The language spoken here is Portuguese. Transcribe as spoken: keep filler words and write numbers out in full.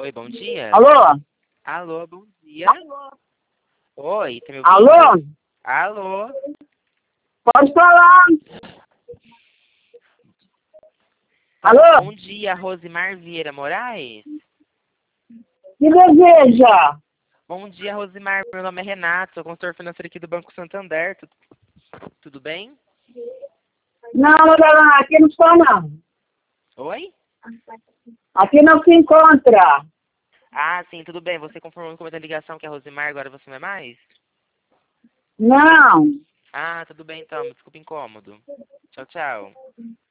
Oi, bom dia. Alô? Alô, bom dia. Alô? Oi, tá me ouvindo? Alô? Alô? Pode falar. Alô? Bom dia, Rosimar Vieira Moraes. Que deseja? Bom dia, Rosimar. Meu nome é Renato, sou consultor financeiro aqui do Banco Santander. Tudo, tudo bem? Não, não, aqui não está não. Oi? Aqui não se encontra. Ah, sim, tudo bem. Você confirmou no começo da ligação que é Rosimar, agora você não é mais? Não. Ah, tudo bem então. Desculpa o incômodo. Tchau, tchau.